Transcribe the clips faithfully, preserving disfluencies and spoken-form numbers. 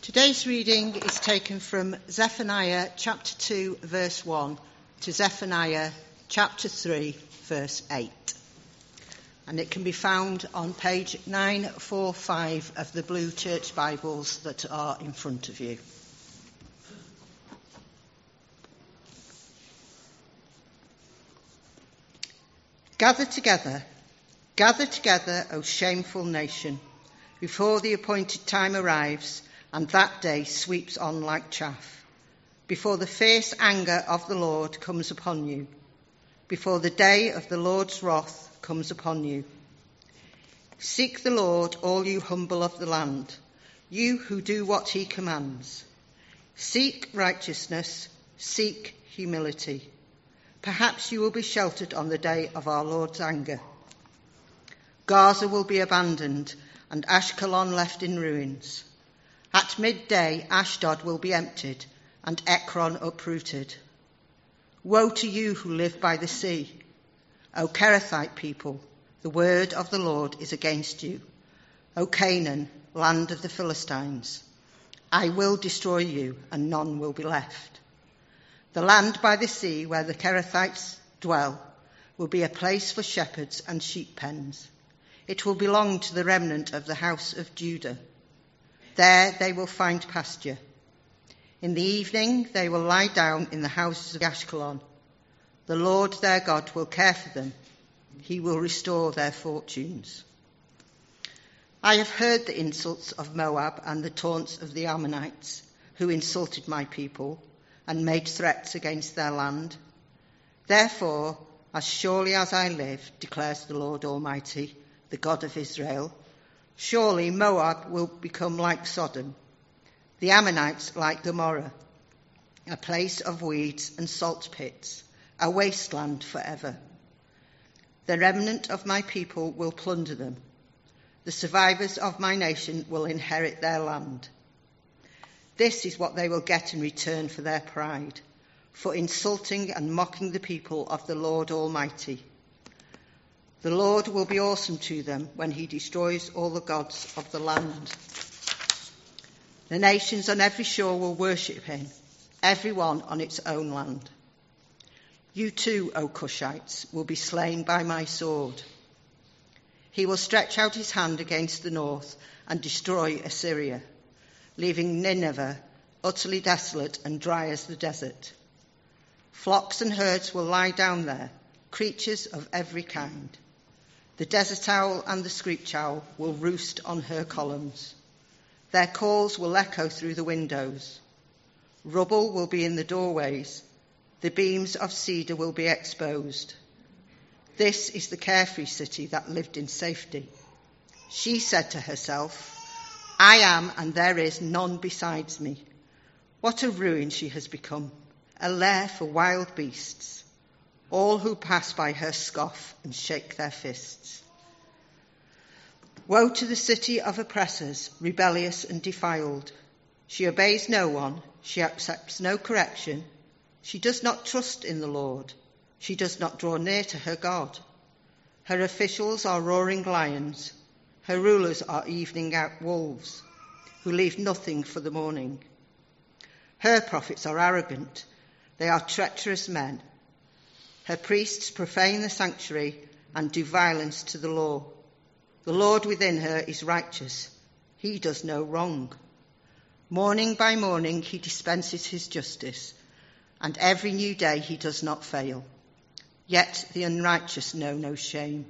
Today's reading is taken from Zephaniah chapter two, verse one to Zephaniah chapter three, verse eight. And it can be found on page nine forty-five of the blue church Bibles that are in front of you. Gather together, gather together, O shameful nation, before the appointed time arrives and that day sweeps on like chaff, before the fierce anger of the Lord comes upon you, before the day of the Lord's wrath comes upon you. Seek the Lord, all you humble of the land, you who do what he commands. Seek righteousness, seek humility. Perhaps you will be sheltered on the day of our Lord's anger. Gaza will be abandoned and Ashkelon left in ruins. At midday, Ashdod will be emptied and Ekron uprooted. Woe to you who live by the sea, O Kerethite people, the word of the Lord is against you. O Canaan, land of the Philistines, I will destroy you and none will be left. The land by the sea where the Kerethites dwell will be a place for shepherds and sheep pens. It will belong to the remnant of the house of Judah. There they will find pasture. In the evening they will lie down in the houses of Ashkelon. The Lord their God will care for them. He will restore their fortunes. I have heard the insults of Moab and the taunts of the Ammonites, who insulted my people and made threats against their land. Therefore, as surely as I live, declares the Lord Almighty, the God of Israel, surely Moab will become like Sodom, the Ammonites like Gomorrah, a place of weeds and salt pits, a wasteland forever. The remnant of my people will plunder them. The survivors of my nation will inherit their land. This is what they will get in return for their pride, for insulting and mocking the people of the Lord Almighty. The Lord will be awesome to them when he destroys all the gods of the land. The nations on every shore will worship him, every one on its own land. You too, O Cushites, will be slain by my sword. He will stretch out his hand against the north and destroy Assyria, leaving Nineveh utterly desolate and dry as the desert. Flocks and herds will lie down there, creatures of every kind. The desert owl and the screech owl will roost on her columns. Their calls will echo through the windows. Rubble will be in the doorways. The beams of cedar will be exposed. This is the carefree city that lived in safety. She said to herself, I am, and there is none besides me. What a ruin she has become, a lair for wild beasts. All who pass by her scoff and shake their fists. Woe to the city of oppressors, rebellious and defiled. She obeys no one, she accepts no correction. She does not trust in the Lord. She does not draw near to her God. Her officials are roaring lions. Her rulers are evening out wolves, who leave nothing for the morning. Her prophets are arrogant. They are treacherous men. Her priests profane the sanctuary and do violence to the law. The Lord within her is righteous. He does no wrong. Morning by morning he dispenses his justice, and every new day he does not fail. Yet the unrighteous know no shame.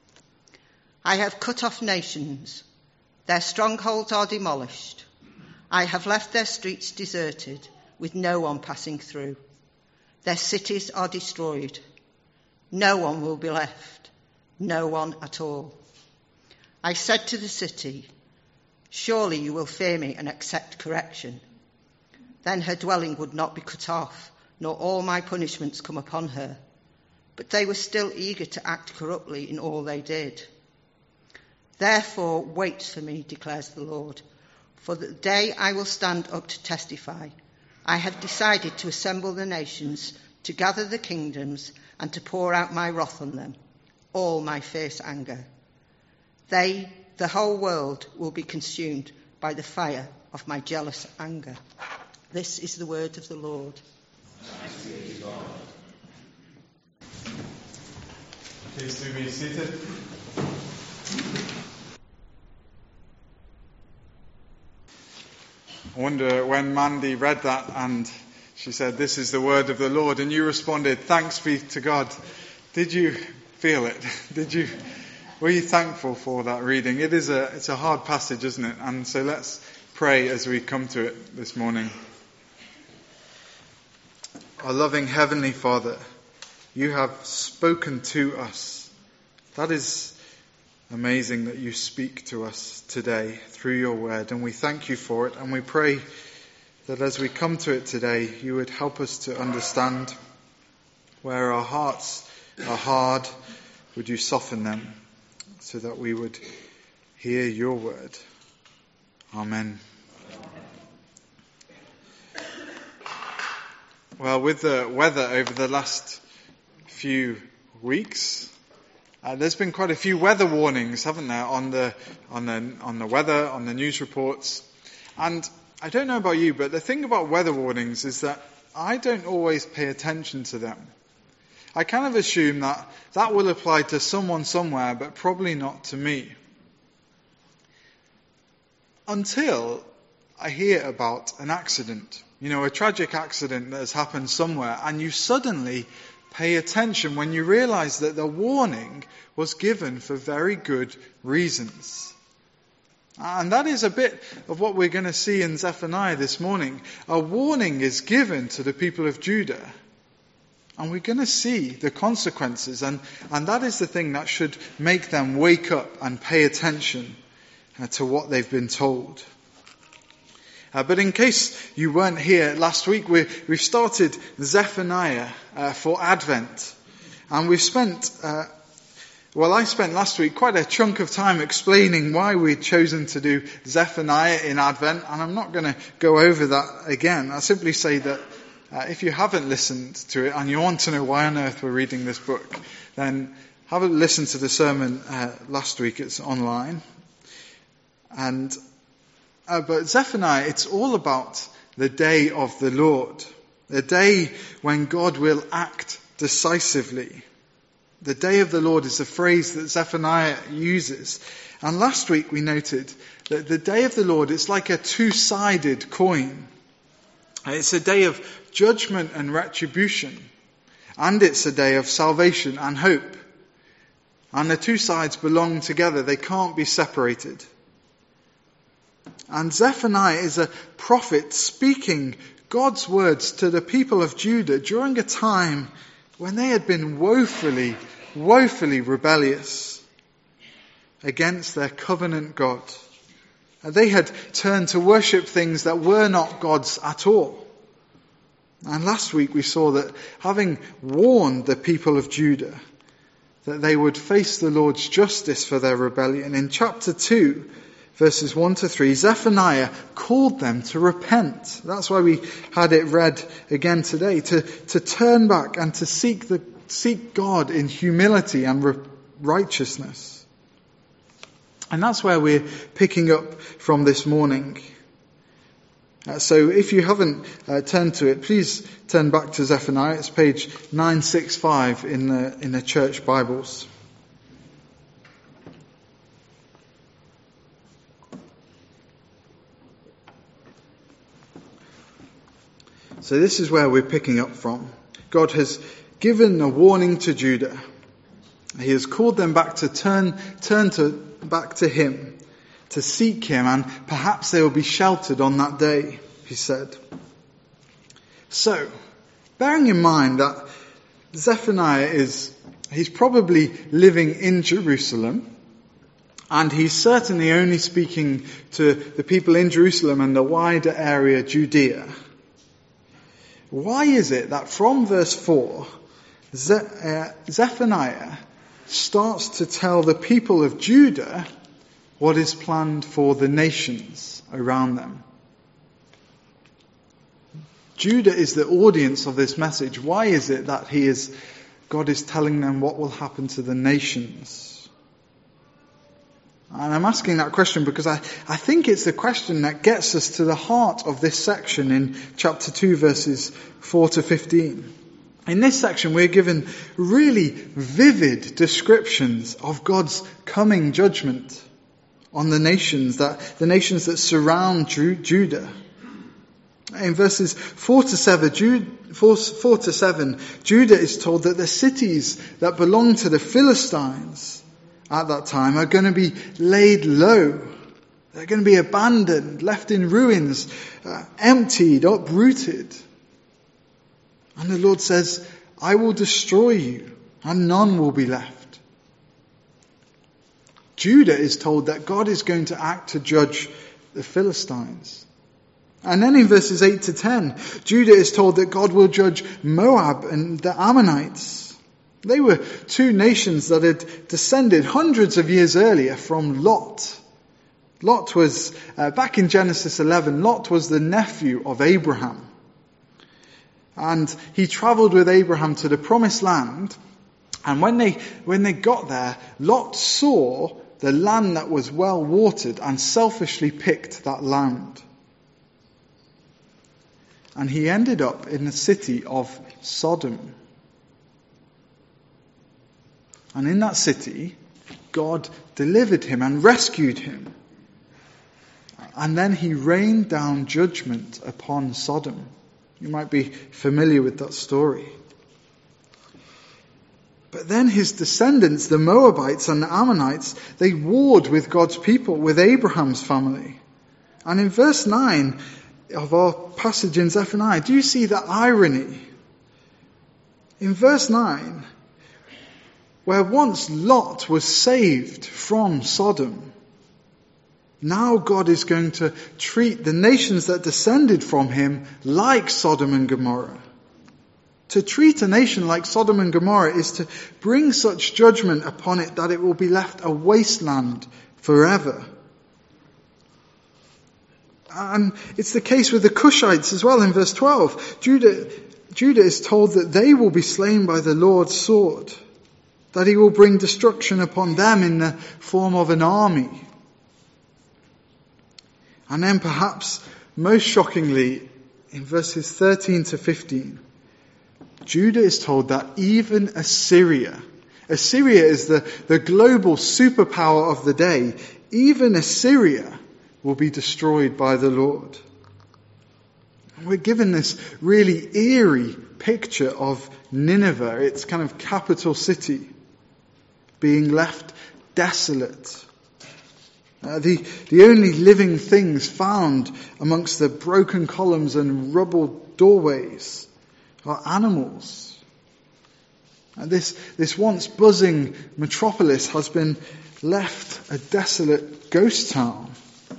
I have cut off nations. Their strongholds are demolished. I have left their streets deserted, with no one passing through. Their cities are destroyed. No one will be left, no one at all. I said to the city, surely you will fear me and accept correction. Then her dwelling would not be cut off, nor all my punishments come upon her. But they were still eager to act corruptly in all they did. Therefore wait for me, declares the Lord, for the day I will stand up to testify. I have decided to assemble the nations, to gather the kingdoms, and to pour out my wrath on them, all my fierce anger. They, the whole world, will be consumed by the fire of my jealous anger. This is the word of the Lord. Please do be seated. I wonder when Mandy read that and she said, "This is the word of the Lord," and you responded, "Thanks be to God." Did you feel it? Did you? Were you thankful for that reading? It is a, it's a hard passage, isn't it? And so let's pray as we come to it this morning. Our loving Heavenly Father, you have spoken to us. That is amazing that you speak to us today through your word, and we thank you for it, and we pray that as we come to it today, you would help us to understand where our hearts are hard. Would you soften them so that we would hear your word? Amen. Well, with the weather over the last few weeks, uh, there's been quite a few weather warnings, haven't there, on the on the on the weather, on the news reports. And I don't know about you, but the thing about weather warnings is that I don't always pay attention to them. I kind of assume that that will apply to someone somewhere, but probably not to me. Until I hear about an accident, you know, a tragic accident that has happened somewhere, and you suddenly pay attention when you realize that the warning was given for very good reasons. And that is a bit of what we're going to see in Zephaniah this morning. A warning is given to the people of Judah, and we're going to see the consequences, and, and that is the thing that should make them wake up and pay attention uh, to what they've been told. Uh, but in case you weren't here last week, we, we've started Zephaniah uh, for Advent. And we've spent, uh, well, I spent last week quite a chunk of time explaining why we'd chosen to do Zephaniah in Advent. And I'm not going to go over that again. I'll simply say that uh, if you haven't listened to it and you want to know why on earth we're reading this book, then have a listen to the sermon uh, last week. It's online. And Uh, but Zephaniah, it's all about the day of the Lord. The day when God will act decisively. The day of the Lord is the phrase that Zephaniah uses. And last week we noted that the day of the Lord is like a two-sided coin. It's a day of judgment and retribution. And it's a day of salvation and hope. And the two sides belong together. They can't be separated. And Zephaniah is a prophet speaking God's words to the people of Judah during a time when they had been woefully, woefully rebellious against their covenant God. And they had turned to worship things that were not God's at all. And last week we saw that having warned the people of Judah that they would face the Lord's justice for their rebellion, in chapter two, verses one to three, Zephaniah called them to repent. That's why we had it read again today, to, to turn back and to seek the seek God in humility and re- righteousness. And that's where we're picking up from this morning. Uh, so if you haven't uh, turned to it, please turn back to Zephaniah. It's page nine sixty-five in the, in the church Bibles. So this is where we're picking up from. God has given a warning to Judah. He has called them back to turn, turn to, back to him, to seek him, and perhaps they will be sheltered on that day, he said. So, bearing in mind that Zephaniah is, he's probably living in Jerusalem, and he's certainly only speaking to the people in Jerusalem and the wider area, Judea. Why is it that from verse four, Ze- uh, Zephaniah starts to tell the people of Judah what is planned for the nations around them? Judah is the audience of this message. Why is it that he is, God is telling them what will happen to the nations? And I'm asking that question because I, I think it's the question that gets us to the heart of this section in chapter two, verses four to fifteen. In this section, we're given really vivid descriptions of God's coming judgment on the nations that, the nations that surround Ju- Judah. In verses four to seven, Jude, four, four to seven, Judah is told that the cities that belong to the Philistines at that time are going to be laid low. They're going to be abandoned, left in ruins, uh, emptied, uprooted. And the Lord says, I will destroy you, and none will be left. Judah is told that God is going to act to judge the Philistines. And then in verses eight to ten, Judah is told that God will judge Moab and the Ammonites. They were two nations that had descended hundreds of years earlier from Lot. Lot was, uh, back in Genesis eleven, Lot was the nephew of Abraham. And he travelled with Abraham to the promised land. And when they, when they got there, Lot saw the land that was well watered and selfishly picked that land. And he ended up in the city of Sodom. And in that city, God delivered him and rescued him. And then he rained down judgment upon Sodom. You might be familiar with that story. But then his descendants, the Moabites and the Ammonites, they warred with God's people, with Abraham's family. And in verse nine of our passage in Zephaniah, do you see the irony? In verse nine, where once Lot was saved from Sodom, now God is going to treat the nations that descended from him like Sodom and Gomorrah. To treat a nation like Sodom and Gomorrah is to bring such judgment upon it that it will be left a wasteland forever. And it's the case with the Cushites as well in verse twelve. Judah, Judah is told that they will be slain by the Lord's sword, that he will bring destruction upon them in the form of an army. And then perhaps most shockingly, in verses thirteen to fifteen, Judah is told that even Assyria, Assyria is the, the global superpower of the day, even Assyria will be destroyed by the Lord. And we're given this really eerie picture of Nineveh, its kind of capital city, being left desolate. Uh, the, the only living things found amongst the broken columns and rubble doorways are animals. And this, this once buzzing metropolis has been left a desolate ghost town.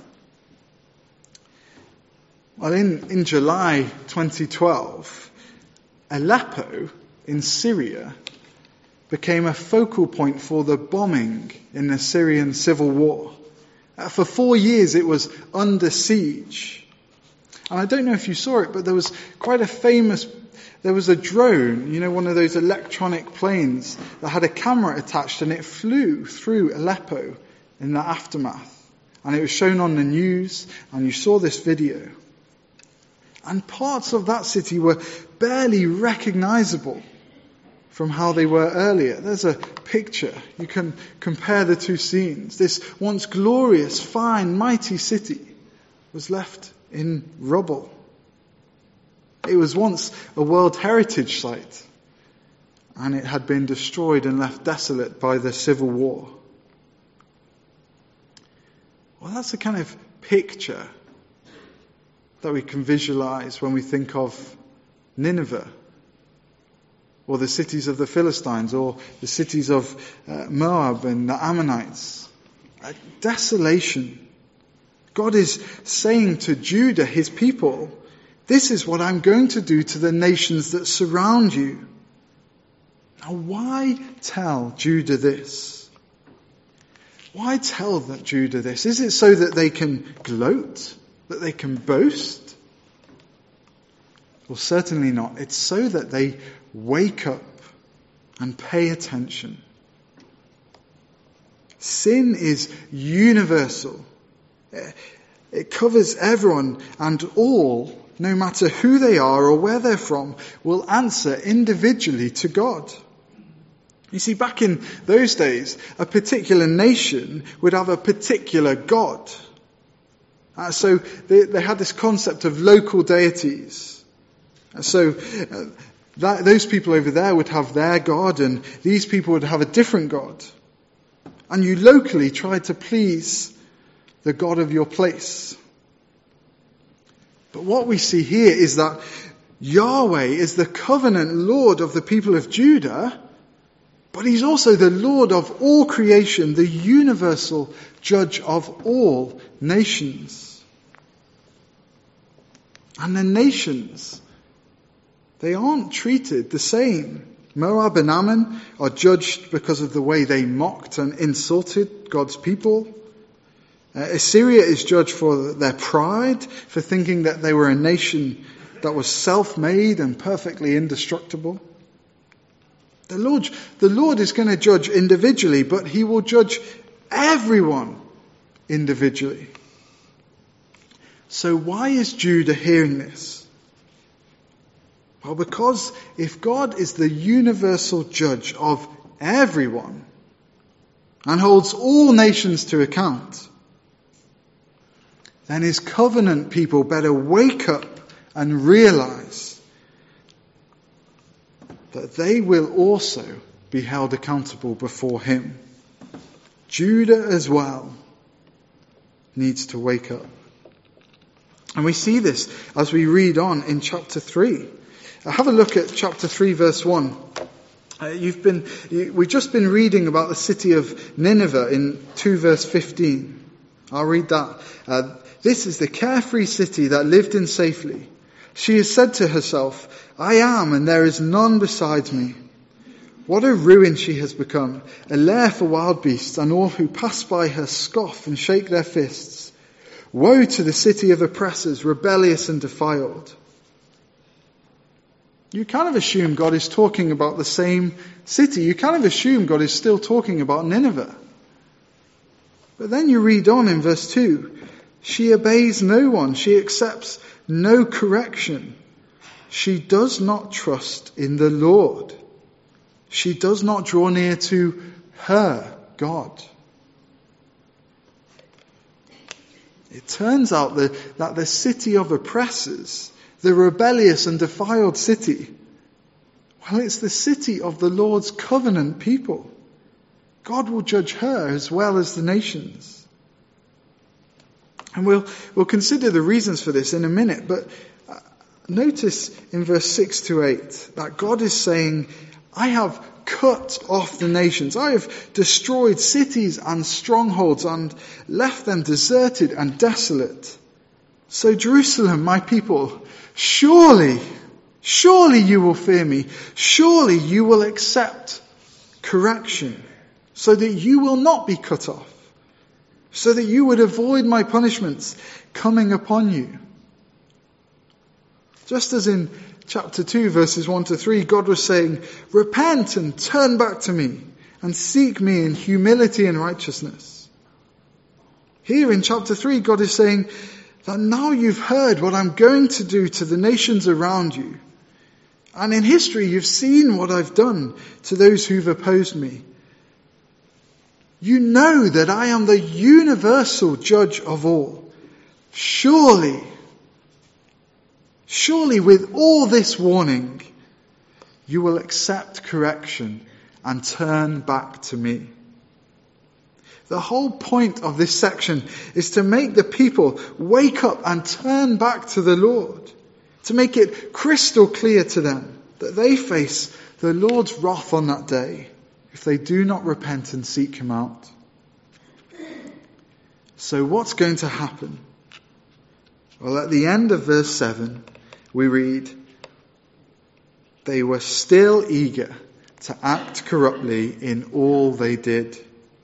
Well, in, in July twenty twelve, Aleppo in Syria became a focal point for the bombing in the Syrian civil war. Uh, for four years it was under siege. And I don't know if you saw it, but there was quite a famous, there was a drone, you know, one of those electronic planes that had a camera attached, and it flew through Aleppo in the aftermath. And it was shown on the news, and you saw this video. And parts of that city were barely recognizable from how they were earlier. There's a picture. You can compare the two scenes. This once glorious, fine, mighty city was left in rubble. It was once a World Heritage Site, and it had been destroyed and left desolate by the Civil War. Well, that's the kind of picture that we can visualize when we think of Nineveh, or the cities of the Philistines, or the cities of uh, Moab and the Ammonites. A desolation. God is saying to Judah, his people, this is what I'm going to do to the nations that surround you. Now, why tell Judah this? Why tell that Judah this? Is it so that they can gloat? That they can boast? Well, certainly not. It's so that they wake up and pay attention. Sin is universal. It covers everyone, and all, no matter who they are or where they're from, will answer individually to God. You see, back in those days, a particular nation would have a particular God. Uh, so they, they had this concept of local deities. Uh, so uh, that, those people over there would have their God, and these people would have a different God. And you locally tried to please the God of your place. But what we see here is that Yahweh is the covenant Lord of the people of Judah, but he's also the Lord of all creation, the universal judge of all nations. And the nations, they aren't treated the same. Moab and Ammon are judged because of the way they mocked and insulted God's people. Uh, Assyria is judged for their pride, for thinking that they were a nation that was self-made and perfectly indestructible. The Lord, the Lord is going to judge individually, but he will judge everyone individually. So why is Judah hearing this? Well, because if God is the universal judge of everyone and holds all nations to account, then his covenant people better wake up and realize that they will also be held accountable before him. Judah as well needs to wake up. And we see this as we read on in chapter three. Uh, have a look at chapter three, verse one. Uh, you've been, you, we've just been reading about the city of Nineveh in two verse fifteen. I'll read that. Uh, this is the carefree city that lived in safety. She has said to herself, I am, and there is none besides me. What a ruin she has become, a lair for wild beasts, and all who pass by her scoff and shake their fists. Woe to the city of oppressors, rebellious and defiled. You kind of assume God is talking about the same city. You kind of assume God is still talking about Nineveh. But then you read on in verse two. She obeys no one. She accepts no correction. She does not trust in the Lord. She does not draw near to her God. It turns out that, that the city of oppressors, the rebellious and defiled city, well, it's the city of the Lord's covenant people. God will judge her as well as the nations. And we'll, we'll consider the reasons for this in a minute, but notice in verse six to eight that God is saying, I have cut off the nations. I have destroyed cities and strongholds and left them deserted and desolate. So Jerusalem, my people, surely, surely you will fear me. Surely you will accept correction so that you will not be cut off, so that you would avoid my punishments coming upon you. Just as in chapter two, verses one to three, God was saying, repent and turn back to me and seek me in humility and righteousness. Here in chapter three, God is saying that now you've heard what I'm going to do to the nations around you. And in history, you've seen what I've done to those who've opposed me. You know that I am the universal judge of all. Surely, surely with all this warning, you will accept correction and turn back to me. The whole point of this section is to make the people wake up and turn back to the Lord. To make it crystal clear to them that they face the Lord's wrath on that day if they do not repent and seek him out. So what's going to happen? Well, at the end of verse seven, we read, they were still eager to act corruptly in all they did.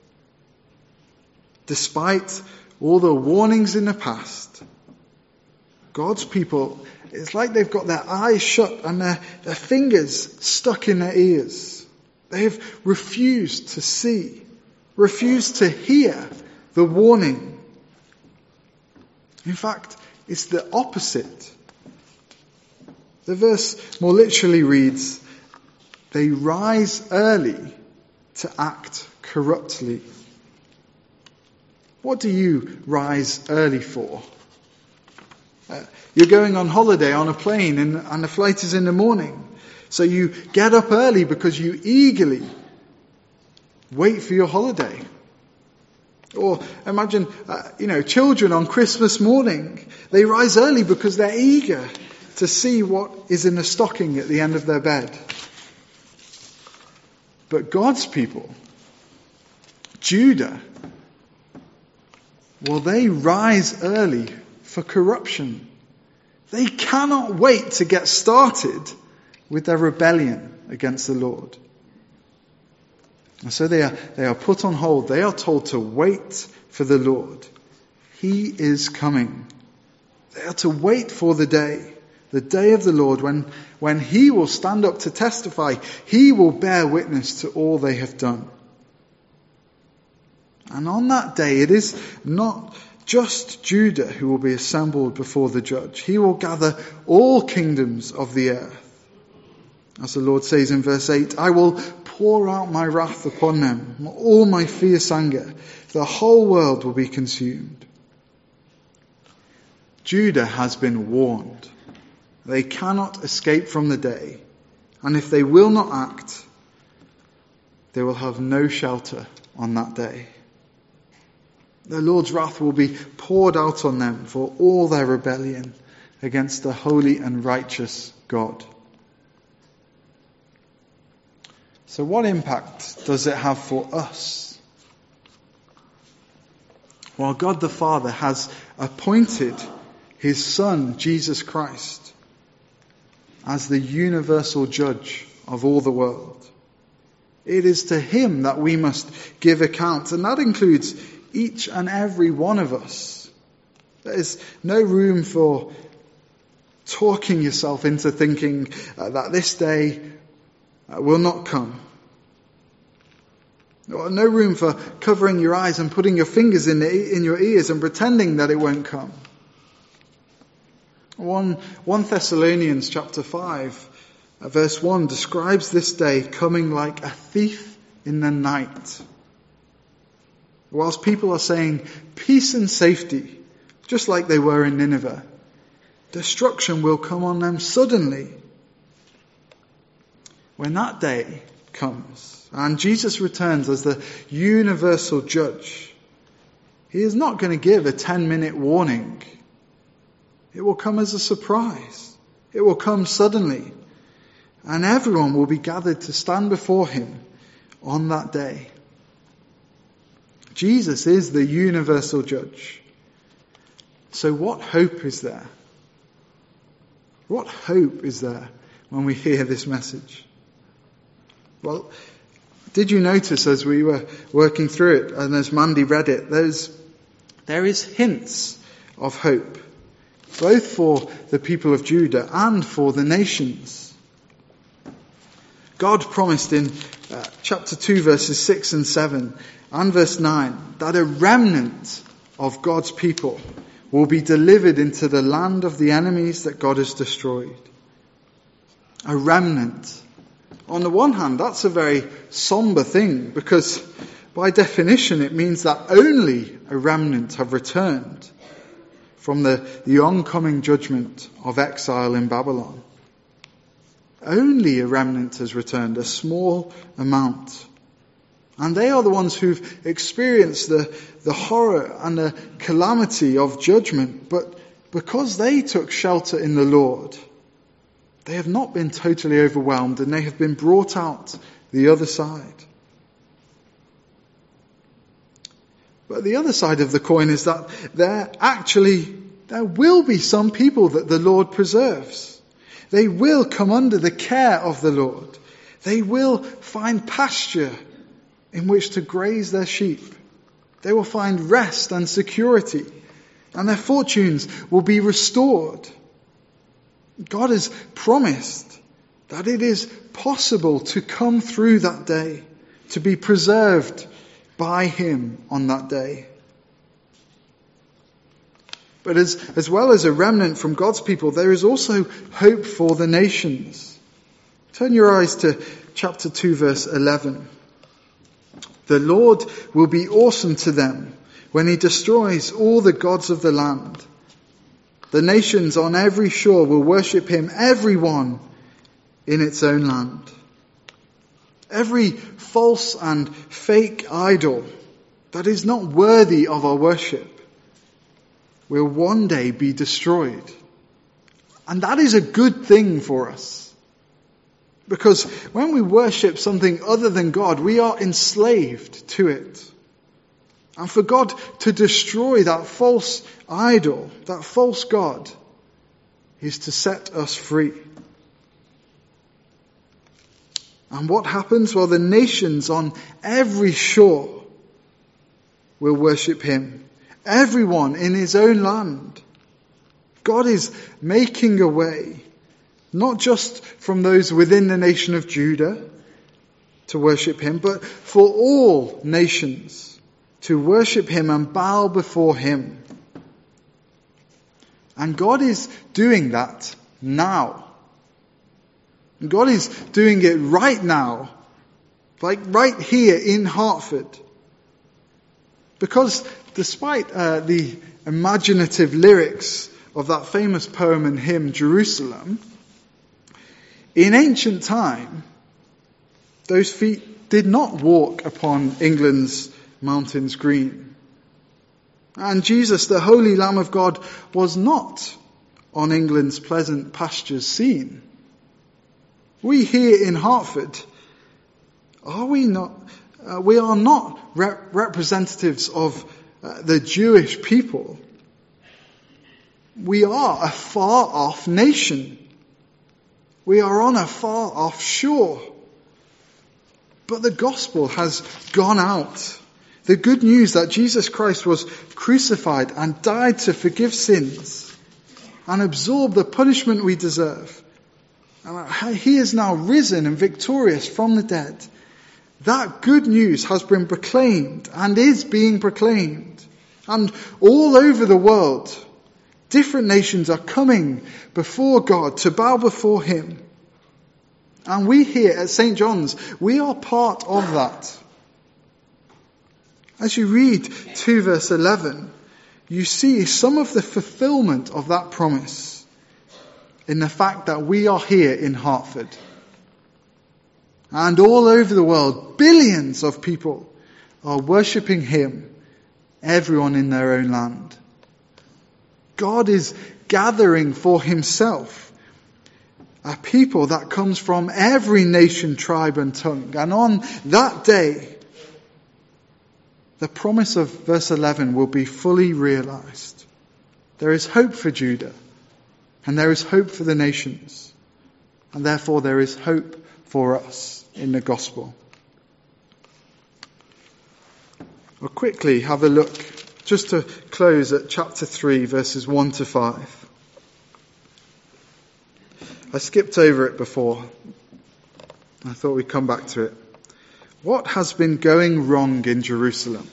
Despite all the warnings in the past, God's people, it's like they've got their eyes shut and their, their fingers stuck in their ears. They have refused to see refuse to hear the warning. In fact, it's the opposite. The verse more literally reads, they rise early to act corruptly. What do you rise early for? Uh, you're going on holiday on a plane and, and the flight is in the morning. So you get up early because you eagerly wait for your holiday. Or imagine, uh, you know, children on Christmas morning. They rise early because they're eager to see what is in the stocking at the end of their bed. But God's people, Judah, well, they rise early for corruption. They cannot wait to get started with their rebellion against the Lord. And so they are, they are put on hold. They are told to wait for the Lord. He is coming. They are to wait for the day, the day of the Lord, when, when He will stand up to testify. He will bear witness to all they have done. And on that day, it is not just Judah who will be assembled before the judge. He will gather all kingdoms of the earth. As the Lord says in verse eight, I will pour out my wrath upon them, all my fierce anger. The whole world will be consumed. Judah has been warned. They cannot escape from the day. And if they will not act, they will have no shelter on that day. The Lord's wrath will be poured out on them for all their rebellion against the holy and righteous God. So what impact does it have for us? Well, God the Father has appointed His Son, Jesus Christ, as the universal judge of all the world. It is to Him that we must give account, and that includes each and every one of us. There is no room for talking yourself into thinking uh, that this day uh, will not come. Or no room for covering your eyes and putting your fingers in, the, in your ears and pretending that it won't come. One, First Thessalonians chapter five, uh, verse one describes this day coming like a thief in the night. Whilst people are saying peace and safety, just like they were in Nineveh, destruction will come on them suddenly. When that day comes and Jesus returns as the universal judge, He is not going to give a ten-minute warning. It will come as a surprise. It will come suddenly. And everyone will be gathered to stand before Him on that day. Jesus is the universal judge. So what hope is there? What hope is there when we hear this message? Well, did you notice as we were working through it and as Mandy read it, there's, there is hints of hope, both for the people of Judah and for the nations. God promised in uh, chapter two verses six and seven and verse nine that a remnant of God's people will be delivered into the land of the enemies that God has destroyed. A remnant. On the one hand, that's a very somber thing because by definition it means that only a remnant have returned from the, the oncoming judgment of exile in Babylon. Only a remnant has returned, a small amount. And they are the ones who've experienced the, the horror and the calamity of judgment. But because they took shelter in the Lord, they have not been totally overwhelmed and they have been brought out the other side. But the other side of the coin is that there actually, there will be some people that the Lord preserves. They will come under the care of the Lord. They will find pasture in which to graze their sheep. They will find rest and security, and their fortunes will be restored. God has promised that it is possible to come through that day, to be preserved by him on that day. But as, as well as a remnant from God's people, there is also hope for the nations. Turn your eyes to chapter two, verse eleven. The Lord will be awesome to them when he destroys all the gods of the land. The nations on every shore will worship him, everyone in its own land. Every false and fake idol that is not worthy of our worship will one day be destroyed. And that is a good thing for us. Because when we worship something other than God, we are enslaved to it. And for God to destroy that false idol, that false God, is to set us free. And what happens? Well, the nations on every shore will worship him. Everyone in his own land. God is making a way, not just from those within the nation of Judah to worship him, but for all nations to worship him and bow before him. And God is doing that now. God is doing it right now, like right here in Hartford. Because despite uh, the imaginative lyrics of that famous poem and hymn, Jerusalem, in ancient time, those feet did not walk upon England's mountains green. And Jesus, the Holy Lamb of God, was not on England's pleasant pastures seen. We here in Hartford, are we not, uh, we are not rep- representatives of uh, the Jewish people. We are a far off nation. We are on a far off shore. But the gospel has gone out. The good news that Jesus Christ was crucified and died to forgive sins and absorb the punishment we deserve. And he is now risen and victorious from the dead. That good news has been proclaimed and is being proclaimed. And all over the world, different nations are coming before God to bow before him. And we here at Saint John's, we are part of that. As you read two verse eleven, you see some of the fulfillment of that promise in the fact that we are here in Hartford. And all over the world, billions of people are worshipping him, everyone in their own land. God is gathering for himself a people that comes from every nation, tribe and tongue. And on that day, the promise of verse eleven will be fully realized. There is hope for Judah, and there is hope for the nations, and therefore there is hope for us in the gospel. We'll quickly have a look, just to close, at chapter three, verses one to five. I skipped over it before. I thought we'd come back to it. What has been going wrong in Jerusalem?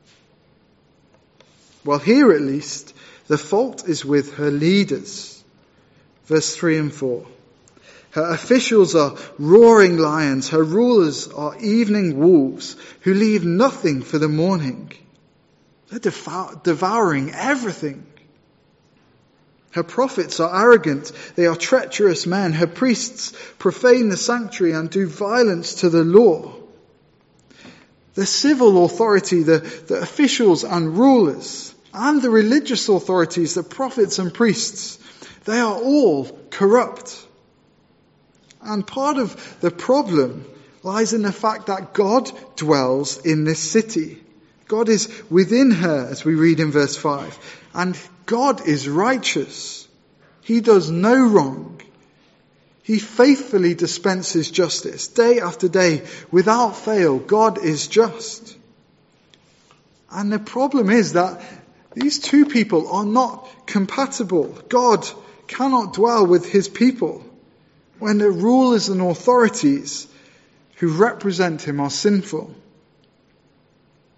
Well, here at least, the fault is with her leaders. Verse three and four. Her officials are roaring lions. Her rulers are evening wolves who leave nothing for the morning. They're devour- devouring everything. Her prophets are arrogant. They are treacherous men. Her priests profane the sanctuary and do violence to the law. The civil authority, the, the officials and rulers, and the religious authorities, the prophets and priests, they are all corrupt. And part of the problem lies in the fact that God dwells in this city. God is within her, as we read in verse five. And God is righteous. He does no wrong. He faithfully dispenses justice day after day. Without fail, God is just. And the problem is that these two people are not compatible. God cannot dwell with his people when the rulers and authorities who represent him are sinful.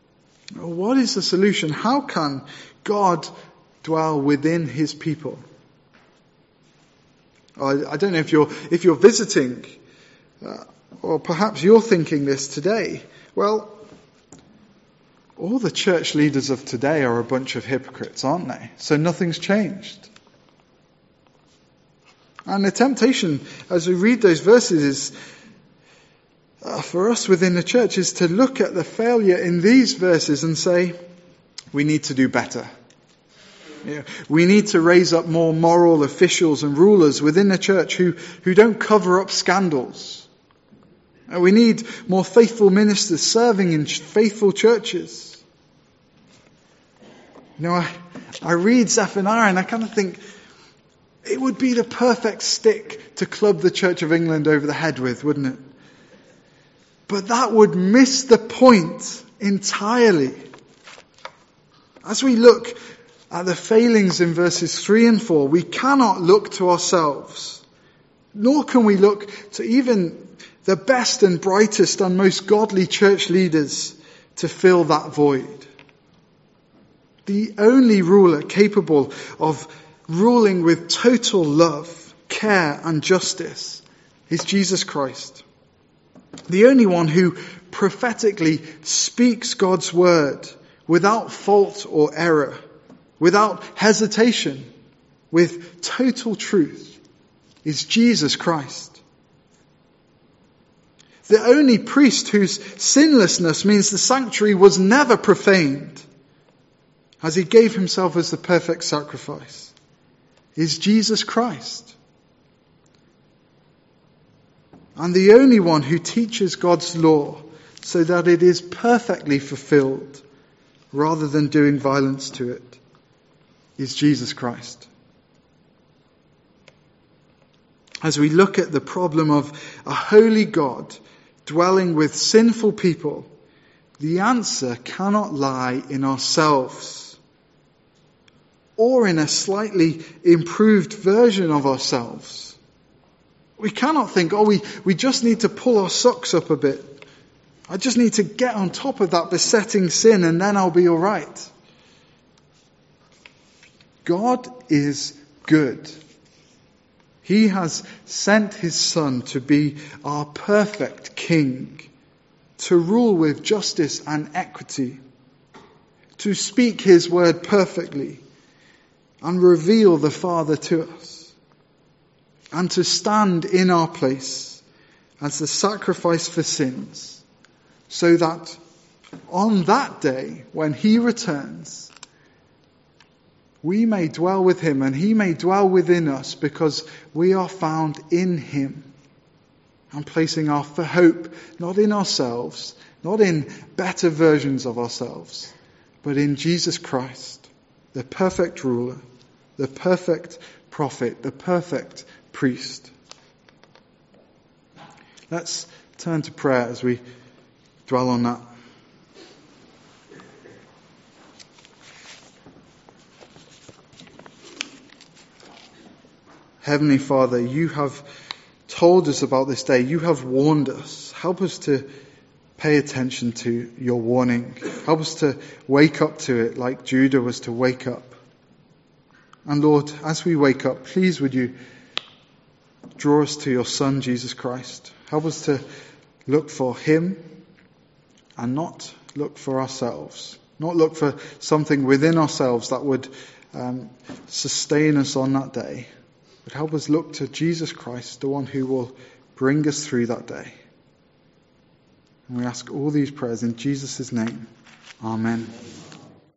What is the solution? How can God dwell within his people? I, I don't know if you're, if you're visiting, uh, or perhaps you're thinking this today. Well, all the church leaders of today are a bunch of hypocrites, aren't they? So nothing's changed. And the temptation, as we read those verses, is uh, for us within the church is to look at the failure in these verses and say, we need to do better. Yeah. We need to raise up more moral officials and rulers within the church who, who don't cover up scandals. Uh, we need more faithful ministers serving in faithful churches. You know, I, I read Zephaniah and I kind of think, it would be the perfect stick to club the Church of England over the head with, wouldn't it? But that would miss the point entirely. As we look at the failings in verses three and four, we cannot look to ourselves, nor can we look to even the best and brightest and most godly church leaders to fill that void. The only ruler capable of ruling with total love, care and justice is Jesus Christ. The only one who prophetically speaks God's word without fault or error, without hesitation, with total truth, is Jesus Christ. The only priest whose sinlessness means the sanctuary was never profaned, as he gave himself as the perfect sacrifice, is Jesus Christ. And the only one who teaches God's law so that it is perfectly fulfilled, rather than doing violence to it, is Jesus Christ. As we look at the problem of a holy God dwelling with sinful people, the answer cannot lie in ourselves or in a slightly improved version of ourselves. We cannot think, oh, we, we just need to pull our socks up a bit. I just need to get on top of that besetting sin and then I'll be all right. God is good. He has sent his Son to be our perfect King, to rule with justice and equity, to speak his word perfectly and reveal the Father to us, and to stand in our place as the sacrifice for sins, so that on that day when he returns, we may dwell with him and he may dwell within us, because we are found in him, and placing our hope not in ourselves, not in better versions of ourselves, but in Jesus Christ, the perfect ruler, the perfect prophet, the perfect priest. Let's turn to prayer as we dwell on that. Heavenly Father, you have told us about this day. You have warned us. Help us to pay attention to your warning. Help us to wake up to it like Judah was to wake up. And Lord, as we wake up, please would you draw us to your Son, Jesus Christ. Help us to look for him and not look for ourselves. Not look for something within ourselves that would um, sustain us on that day. But help us look to Jesus Christ, the one who will bring us through that day. And we ask all these prayers in Jesus' name. Amen.